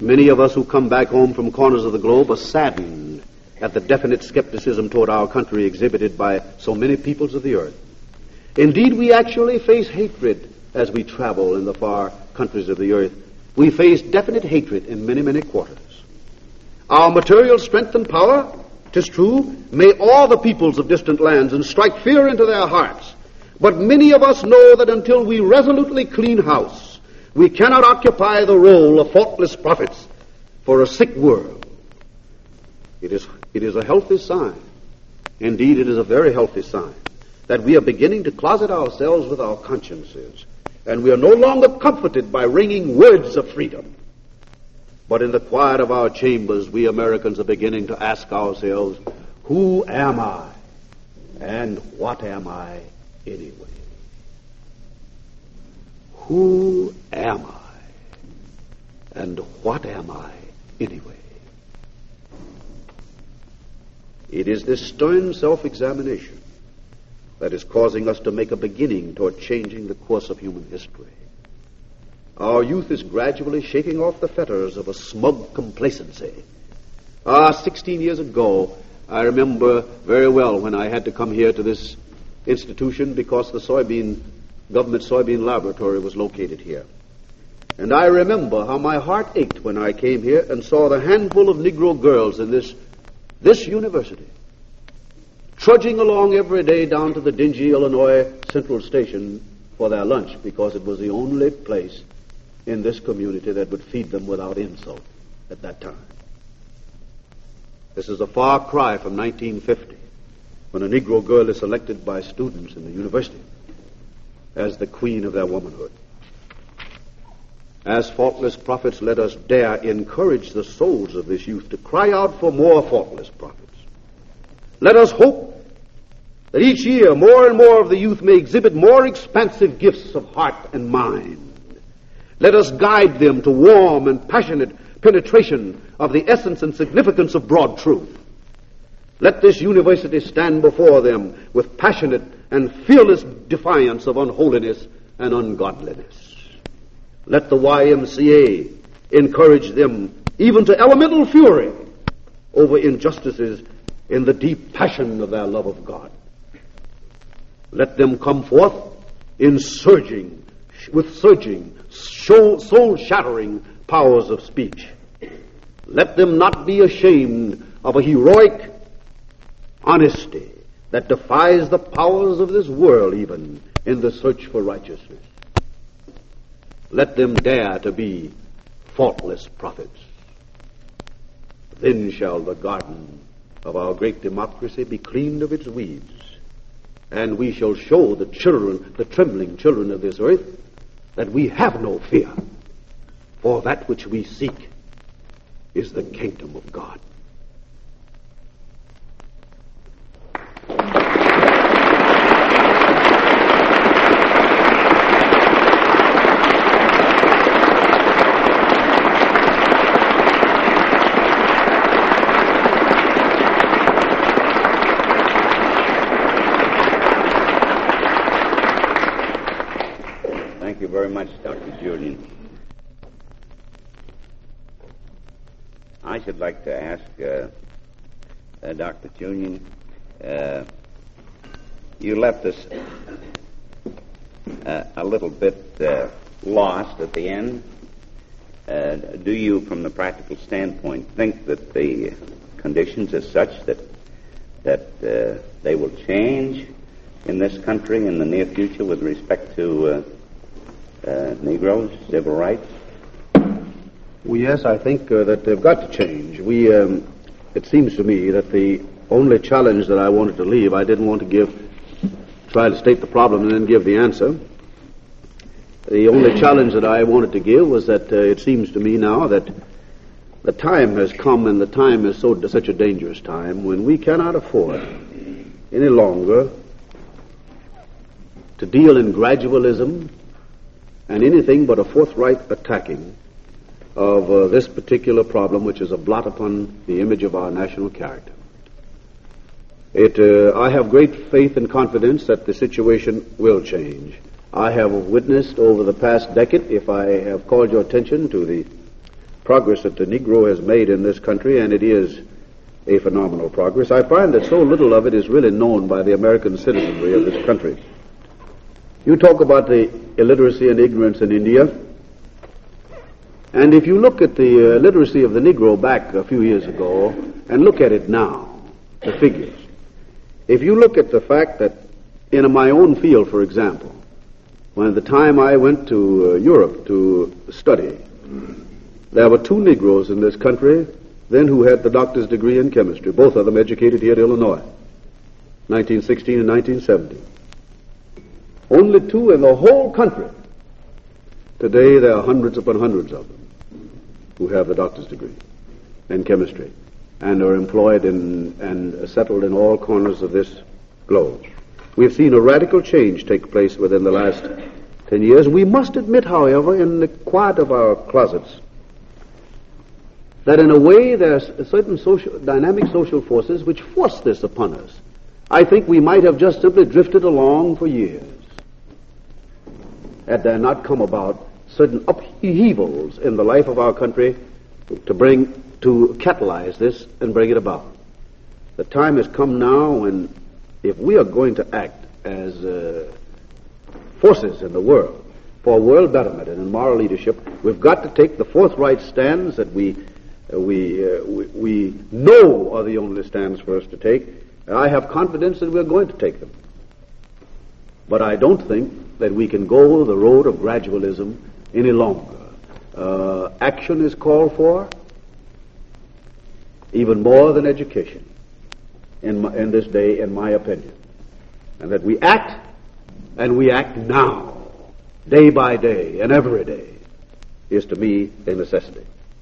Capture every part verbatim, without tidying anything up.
Many of us who come back home from corners of the globe are saddened at the definite skepticism toward our country exhibited by so many peoples of the earth. Indeed, we actually face hatred as we travel in the far countries of the earth. We face definite hatred in many, many quarters. Our material strength and power, 'tis true, may awe the peoples of distant lands and strike fear into their hearts. But many of us know that until we resolutely clean house, we cannot occupy the role of faultless prophets for a sick world. It is, it is a healthy sign. Indeed, it is a very healthy sign that we are beginning to closet ourselves with our consciences, and we are no longer comforted by ringing words of freedom. But in the quiet of our chambers, we Americans are beginning to ask ourselves, who am I? And what am I anyway? Who am I? And what am I anyway? It is this stern self-examination that is causing us to make a beginning toward changing the course of human history. Our youth is gradually shaking off the fetters of a smug complacency. Ah, sixteen years ago, I remember very well when I had to come here to this institution because the soybean, government soybean laboratory was located here. And I remember how my heart ached when I came here and saw the handful of Negro girls in this, this university, trudging along every day down to the dingy Illinois Central Station for their lunch because it was the only place in this community that would feed them without insult at that time. This is a far cry from nineteen fifty, when a Negro girl is selected by students in the university as the queen of their womanhood. As faultless prophets, let us dare encourage the souls of this youth to cry out for more faultless prophets. Let us hope that each year more and more of the youth may exhibit more expansive gifts of heart and mind. Let us guide them to warm and passionate penetration of the essence and significance of broad truth. Let this university stand before them with passionate and fearless defiance of unholiness and ungodliness. Let the Y M C A encourage them even to elemental fury over injustices in the deep passion of their love of God. Let them come forth in surging, with surging, soul-shattering powers of speech. Let them not be ashamed of a heroic honesty that defies the powers of this world even in the search for righteousness. Let them dare to be faultless prophets. Then shall the garden of our great democracy be cleaned of its weeds, and we shall show the children, the trembling children of this earth, that we have no fear, for that which we seek is the kingdom of God. Thank you very much, Doctor Julian. I should like to ask uh, uh, Doctor Julian, uh, you left us uh, a little bit uh, lost at the end. Uh, do you, from the practical standpoint, think that the conditions are such that that uh, they will change in this country in the near future with respect to uh, uh, Negroes, civil rights? Well, yes, I think uh, that they've got to change. We, um, it seems to me that the only challenge that I wanted to leave, I didn't want to give, try to state the problem and then give the answer. The only challenge that I wanted to give was that uh, it seems to me now that the time has come, and the time is so such a dangerous time, when we cannot afford any longer to deal in gradualism and anything but a forthright attacking of uh, this particular problem, which is a blot upon the image of our national character. It, uh, I have great faith and confidence that the situation will change. I have witnessed over the past decade, if I have called your attention to the progress that the Negro has made in this country, and it is a phenomenal progress, I find that so little of it is really known by the American citizenry of this country. You talk about the illiteracy and ignorance in India, and if you look at the uh, literacy of the Negro back a few years ago and look at it now, the figures, if you look at the fact that in my own field, for example, when at the time I went to uh, Europe to study, there were two Negroes in this country then who had the doctor's degree in chemistry, both of them educated here at Illinois, nineteen sixteen and nineteen seventy. Only two in the whole country. Today there are hundreds upon hundreds of them who have the doctor's degree in chemistry and are employed in and settled in all corners of this globe. We've seen a radical change take place within the last ten years. We must admit, however, in the quiet of our closets, that in a way there's certain social, dynamic social forces which force this upon us. I think we might have just simply drifted along for years had there not come about certain upheavals in the life of our country to bring, to catalyze this and bring it about. The time has come now when, if we are going to act as uh, forces in the world for world betterment and in moral leadership, we've got to take the forthright stands that we uh, we, uh, we we know are the only stands for us to take. I have confidence that we're going to take them. But I don't think that we can go the road of gradualism any longer. Uh, action is called for, even more than education, in, my, in this day, in my opinion. And that we act, and we act now, day by day, and every day, is to me a necessity.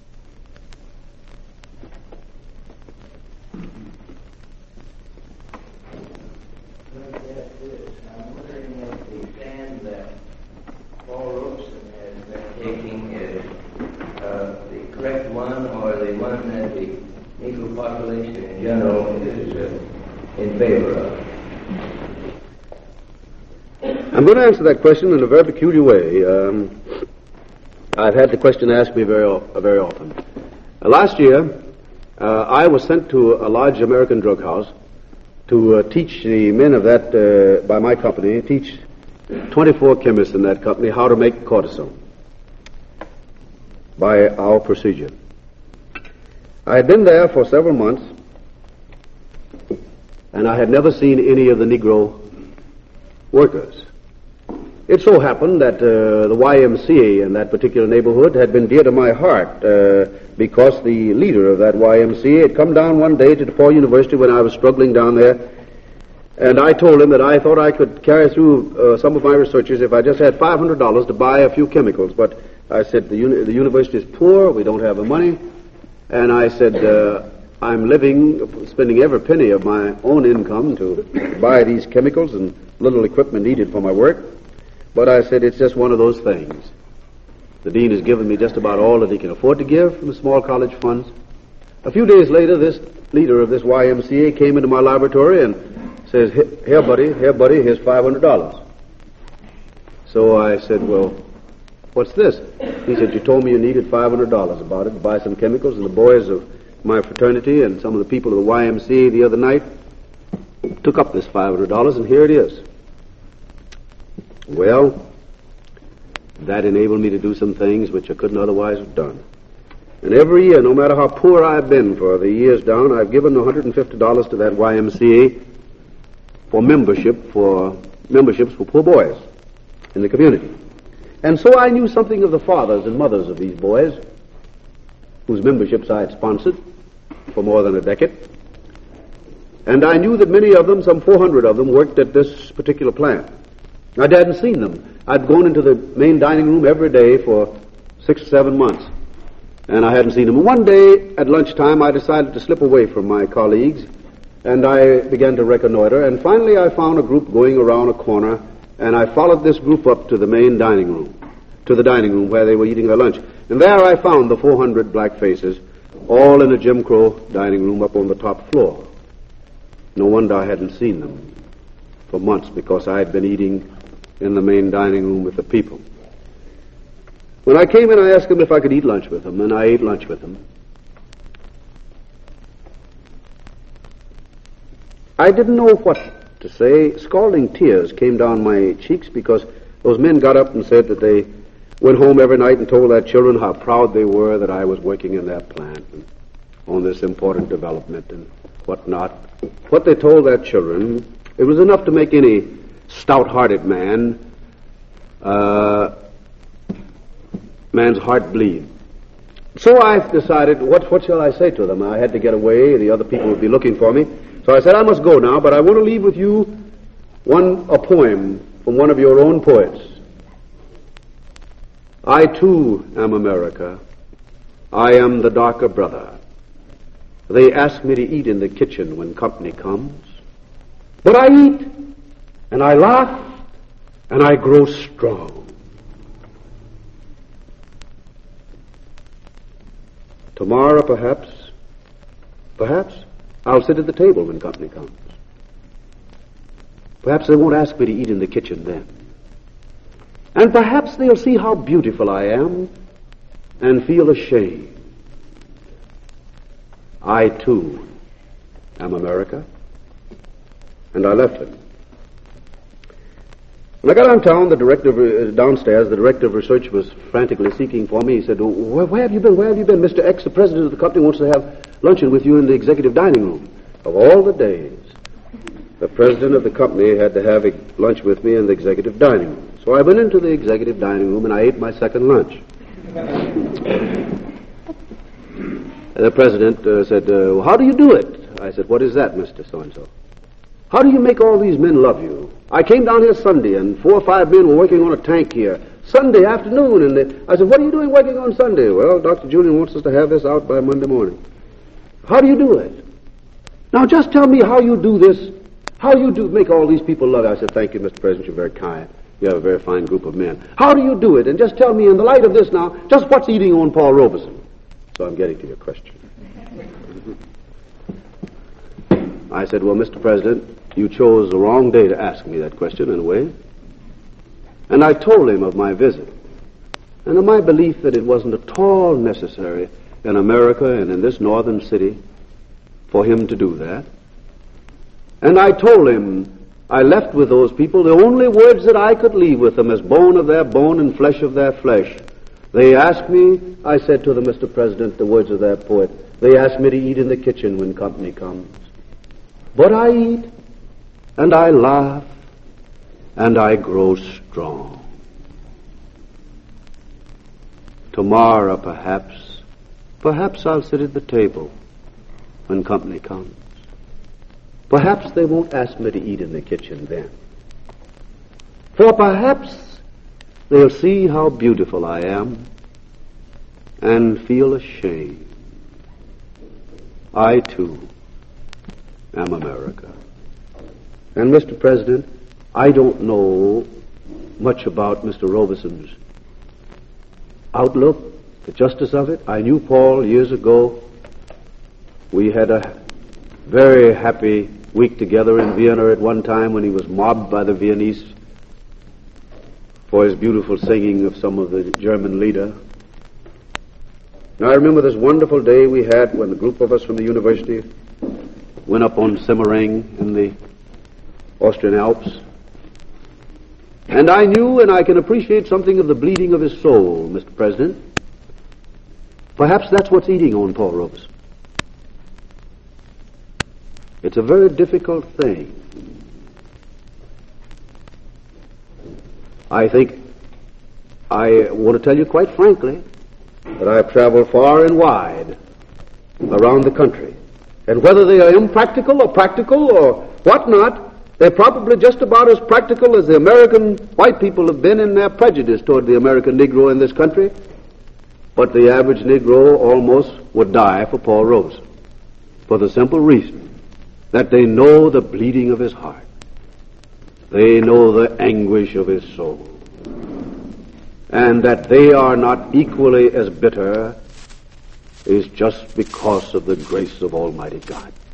Population in general is uh, in favor of. I'm going to answer that question in a very peculiar way. Um, I've had the question asked me very, uh, very often. Uh, last year, uh, I was sent to a large American drug house to uh, teach the men of that, uh, by my company, teach twenty-four chemists in that company how to make cortisone by our procedure. I had been there for several months, and I had never seen any of the Negro workers. It so happened that uh, the Y M C A in that particular neighborhood had been dear to my heart uh, because the leader of that Y M C A had come down one day to DePaul University when I was struggling down there, and I told him that I thought I could carry through uh, some of my researches if I just had five hundred dollars to buy a few chemicals. But I said, the, uni- the university is poor, we don't have the money. And I said, uh, I'm living, spending every penny of my own income to buy these chemicals and little equipment needed for my work. But I said, it's just one of those things. The dean has given me just about all that he can afford to give from the small college funds. A few days later, this leader of this Y M C A came into my laboratory and says, here, buddy, here, buddy, here's five hundred dollars. So I said, well, what's this? He said, you told me you needed five hundred dollars about it to buy some chemicals, and the boys of my fraternity and some of the people of the Y M C A the other night took up this five hundred dollars, and here it is. Well, that enabled me to do some things which I couldn't otherwise have done. And every year, no matter how poor I've been for the years down, I've given one hundred fifty dollars to that Y M C A for membership, for memberships for poor boys in the community. And so I knew something of the fathers and mothers of these boys, whose memberships I had sponsored for more than a decade. And I knew that many of them, some four hundred of them, worked at this particular plant. I hadn't seen them. I'd gone into the main dining room every day for six or seven months, and I hadn't seen them. One day at lunchtime, I decided to slip away from my colleagues, and I began to reconnoiter, and finally I found a group going around a corner, and I followed this group up to the main dining room, to the dining room where they were eating their lunch. And there I found the four hundred black faces, all in a Jim Crow dining room up on the top floor. No wonder I hadn't seen them for months, because I had been eating in the main dining room with the people. When I came in, I asked him if I could eat lunch with him, and I ate lunch with him. I didn't know what to say. Scalding tears came down my cheeks because those men got up and said that they went home every night and told their children how proud they were that I was working in their plant and on this important development and whatnot. What they told their children, it was enough to make any stout-hearted man, uh, man's heart bleed. So I decided, what, what shall I say to them? I had to get away. The other people would be looking for me. So I said, I must go now, but I want to leave with you one a poem from one of your own poets. I, too, am America. I am the darker brother. They ask me to eat in the kitchen when company comes. But I eat, and I laugh, and I grow strong. Tomorrow, perhaps, perhaps, I'll sit at the table when company comes. Perhaps they won't ask me to eat in the kitchen then. And perhaps they'll see how beautiful I am and feel ashamed. I, too, am America. And I left them. When I got downtown, the director of, uh, downstairs, the director of research was frantically seeking for me. He said, where, where have you been? Where have you been? Mister X, the president of the company, wants to have luncheon with you in the executive dining room. Of all the days, the president of the company had to have a lunch with me in the executive dining room. So I went into the executive dining room and I ate my second lunch. The president uh, said, uh, how do you do it? I said, what is that, Mister So-and-so? How do you make all these men love you? I came down here Sunday, and four or five men were working on a tank here. Sunday afternoon, and they, I said, what are you doing working on Sunday? Well, Doctor Julian wants us to have this out by Monday morning. How do you do it? Now, just tell me how you do this, how you do make all these people love you. I said, thank you, Mister President, you're very kind. You have a very fine group of men. How do you do it? And just tell me, in the light of this now, just what's eating on Paul Robeson? So I'm getting to your question. I said, well, Mister President, you chose the wrong day to ask me that question, in a way. And I told him of my visit, and of my belief that it wasn't at all necessary in America and in this northern city for him to do that. And I told him I left with those people the only words that I could leave with them as bone of their bone and flesh of their flesh. They asked me, I said to them, Mister President, the words of that poet, they asked me to eat in the kitchen when company comes. But I eat, and I laugh, and I grow strong. Tomorrow, perhaps, perhaps I'll sit at the table when company comes. Perhaps they won't ask me to eat in the kitchen then. For perhaps they'll see how beautiful I am and feel ashamed. I, too, am America. And, Mister President, I don't know much about Mister Robeson's outlook, the justice of it. I knew Paul years ago. We had a very happy week together in Vienna at one time when he was mobbed by the Viennese for his beautiful singing of some of the German Lieder. Now, I remember this wonderful day we had when a group of us from the university went up on Semmering in the Austrian Alps. And I knew and I can appreciate something of the bleeding of his soul, Mister President. Perhaps that's what's eating on Paul Robeson. It's a very difficult thing. I think, I want to tell you quite frankly, that I've traveled far and wide around the country. And whether they are impractical or practical or whatnot, they're probably just about as practical as the American white people have been in their prejudice toward the American Negro in this country. But the average Negro almost would die for Paul Robeson, for the simple reason that they know the bleeding of his heart. They know the anguish of his soul. And that they are not equally as bitter is just because of the grace of Almighty God.